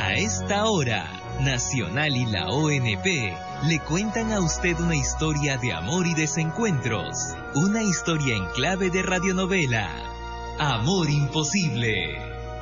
A esta hora, Nacional y la ONP le cuentan a usted una historia de amor y desencuentros. Una historia en clave de radionovela. Amor imposible.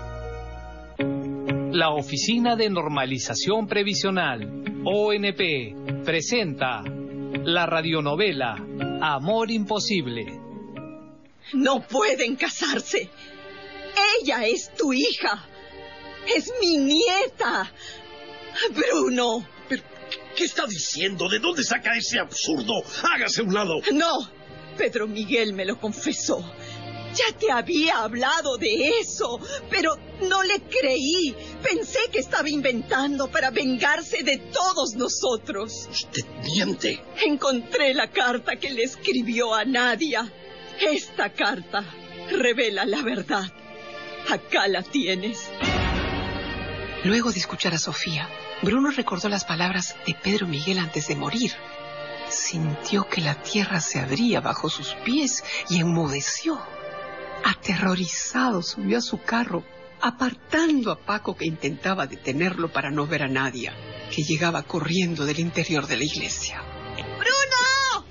La Oficina de Normalización Previsional, ONP, presenta la radionovela Amor imposible. No pueden casarse. Ella es tu hija. Es mi nieta. Bruno. ¿Pero qué está diciendo? ¿De dónde saca ese absurdo? Hágase a un lado. No, Pedro Miguel me lo confesó. Ya te había hablado de eso, pero no le creí. Pensé que estaba inventando para vengarse de todos nosotros. Usted miente. Encontré la carta que le escribió a Nadia. Esta carta revela la verdad. Acá la tienes. Luego de escuchar a Sofía, Bruno recordó las palabras de Pedro Miguel antes de morir. Sintió que la tierra se abría bajo sus pies y enmudeció. Aterrorizado, subió a su carro, apartando a Paco, que intentaba detenerlo para no ver a Nadia, que llegaba corriendo del interior de la iglesia. ¡Bruno!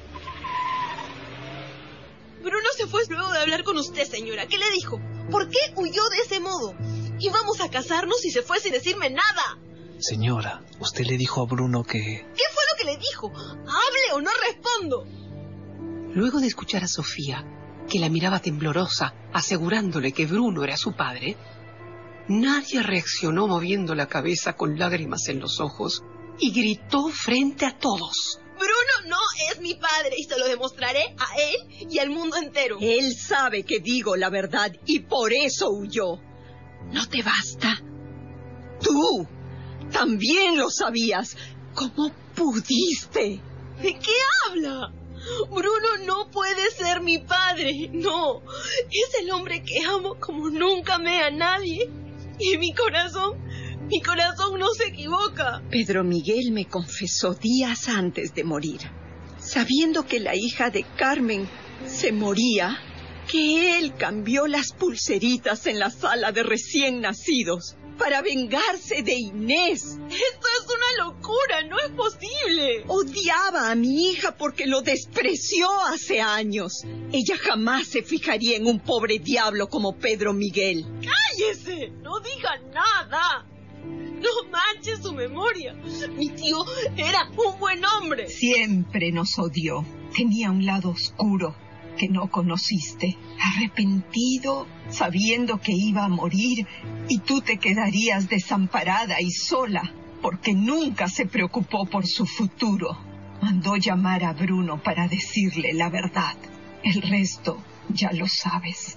Bruno se fue luego de hablar con usted, señora. ¿Qué le dijo? ¿Por qué huyó de ese modo? Íbamos a casarnos y se fue sin decirme nada. Señora, usted le dijo a Bruno que... ¿Qué fue lo que le dijo? ¡Hable o no respondo! Luego de escuchar a Sofía, que la miraba temblorosa, asegurándole que Bruno era su padre, Nadia reaccionó moviendo la cabeza con lágrimas en los ojos y gritó frente a todos. Bruno no es mi padre y se lo demostraré a él y al mundo entero. Él sabe que digo la verdad y por eso huyó. ¿No te basta? Tú también lo sabías. ¿Cómo pudiste? ¿De qué habla? Bruno no puede ser mi padre, no. Es el hombre que amo como nunca amé a nadie. Y mi corazón no se equivoca. Pedro Miguel me confesó días antes de morir, sabiendo que la hija de Carmen se moría, que él cambió las pulseritas en la sala de recién nacidos para vengarse de Inés. Esto es una locura, no es posible. Odiaba a mi hija porque lo despreció hace años. Ella jamás se fijaría en un pobre diablo como Pedro Miguel. ¡Cállese! No diga nada. No manche su memoria. Mi tío era un buen hombre. Siempre nos odió. Tenía un lado oscuro que no conociste. Arrepentido, sabiendo que iba a morir y tú te quedarías desamparada y sola, porque nunca se preocupó por su futuro. Mandó llamar a Bruno para decirle la verdad. El resto ya lo sabes.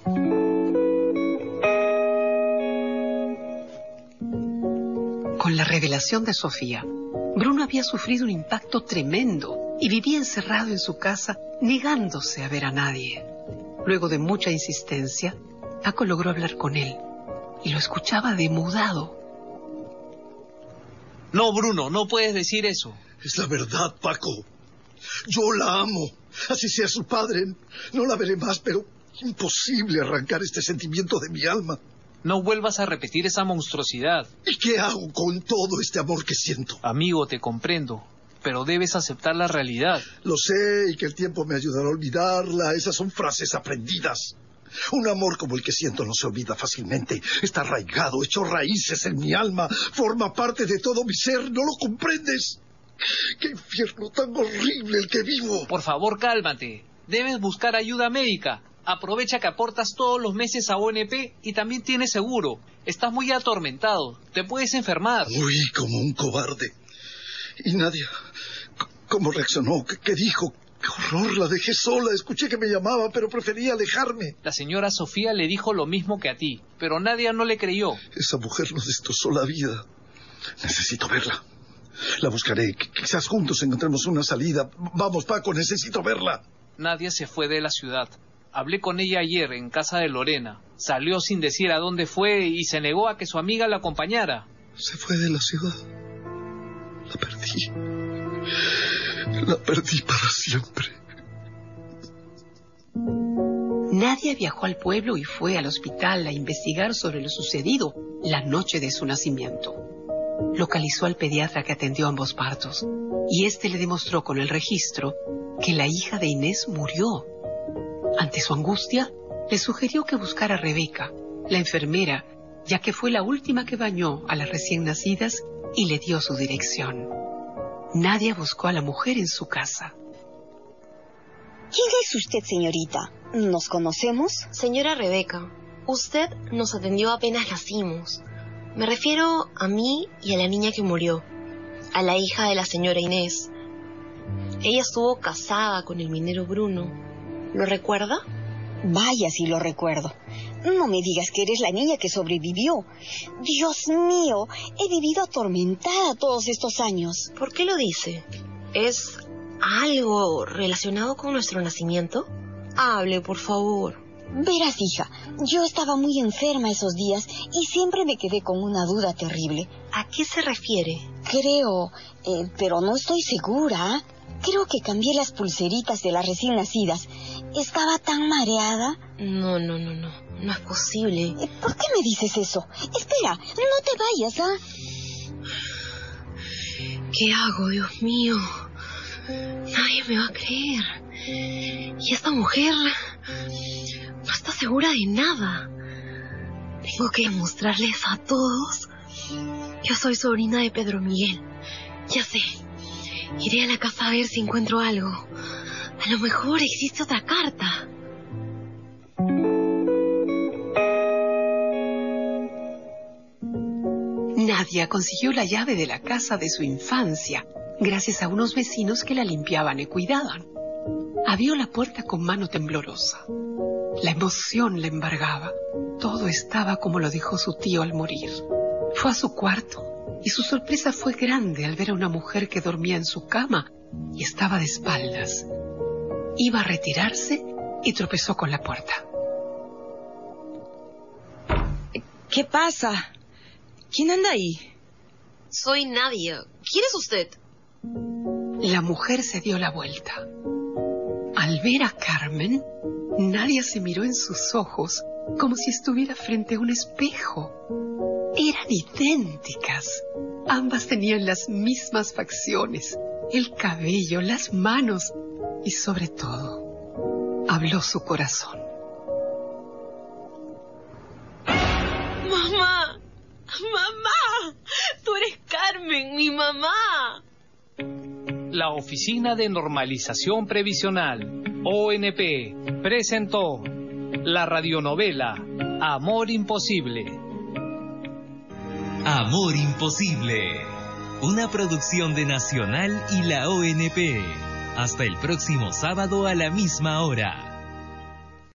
Con la revelación de Sofía, Bruno había sufrido un impacto tremendo y vivía encerrado en su casa, negándose a ver a nadie. Luego de mucha insistencia, Paco logró hablar con él y lo escuchaba demudado. No, Bruno, no puedes decir eso. Es la verdad, Paco. Yo la amo. Así sea su padre. No la veré más, pero imposible arrancar este sentimiento de mi alma. No vuelvas a repetir esa monstruosidad. ¿Y qué hago con todo este amor que siento? Amigo, te comprendo, pero debes aceptar la realidad. Lo sé, y que el tiempo me ayudará a olvidarla. Esas son frases aprendidas. Un amor como el que siento no se olvida fácilmente. Está arraigado, echó raíces en mi alma. Forma parte de todo mi ser. ¿No lo comprendes? ¡Qué infierno tan horrible el que vivo! Por favor, cálmate. Debes buscar ayuda médica. Aprovecha que aportas todos los meses a ONP y también tienes seguro. Estás muy atormentado. Te puedes enfermar. Uy, como un cobarde. Y Nadia, ¿cómo reaccionó? ¿Qué dijo? ¡Qué horror! La dejé sola. Escuché que me llamaba, pero prefería alejarme. La señora Sofía le dijo lo mismo que a ti, pero Nadia no le creyó. Esa mujer nos destrozó la vida. Necesito verla. La buscaré. Quizás juntos encontremos una salida. Vamos, Paco, necesito verla. Nadia se fue de la ciudad. Hablé con ella ayer en casa de Lorena. Salió sin decir a dónde fue y se negó a que su amiga la acompañara. Se fue de la ciudad. La perdí. La perdí para siempre. Nadia viajó al pueblo y fue al hospital a investigar sobre lo sucedido la noche de su nacimiento. localizó al pediatra que atendió ambos partos, y este le demostró con el registro que la hija de Inés murió. Ante su angustia, le sugirió que buscara a Rebeca, la enfermera, ya que fue la última que bañó a las recién nacidas y le dio su dirección. Nadia buscó a la mujer en su casa. ¿Quién es usted, señorita? ¿Nos conocemos? Señora Rebeca, usted nos atendió apenas nacimos. Me refiero a mí y a la niña que murió, a la hija de la señora Inés. Ella estuvo casada con el minero Bruno. ¿Lo recuerda? Vaya si lo recuerdo. No me digas que eres la niña que sobrevivió. Dios mío, he vivido atormentada todos estos años. ¿Por qué lo dice? ¿Es algo relacionado con nuestro nacimiento? Hable, por favor. Verás, hija, yo estaba muy enferma esos días y siempre me quedé con una duda terrible. ¿A qué se refiere? Creo, pero no estoy segura. Creo que cambié las pulseritas de las recién nacidas. Estaba tan mareada. No es posible. ¿Por qué me dices eso? Espera, no te vayas, ¿ah? ¿Qué hago, Dios mío? Nadie me va a creer. Y esta mujer no está segura de nada. Tengo que demostrarles a todos. Yo soy sobrina de Pedro Miguel. Ya sé. Iré a la casa a ver si encuentro algo. A lo mejor existe otra carta. Nadia consiguió la llave de la casa de su infancia, gracias a unos vecinos que la limpiaban y cuidaban. Abrió la puerta con mano temblorosa. La emoción le embargaba. Todo estaba como lo dijo su tío al morir. Fue a su cuarto y su sorpresa fue grande al ver a una mujer que dormía en su cama y estaba de espaldas. Iba a retirarse y tropezó con la puerta. ¿Qué pasa? ¿Quién anda ahí? Soy Nadia. ¿Quién es usted? La mujer se dio la vuelta. Al ver a Carmen, Nadia se miró en sus ojos como si estuviera frente a un espejo. Eran idénticas. Ambas tenían las mismas facciones, el cabello, las manos y sobre todo, habló su corazón. ¡Mamá! ¡Mamá! ¡Tú eres Carmen, mi mamá! La Oficina de Normalización Previsional, ONP, presentó la radionovela Amor Imposible. Amor Imposible, una producción de Nacional y la ONP. Hasta el próximo sábado a la misma hora.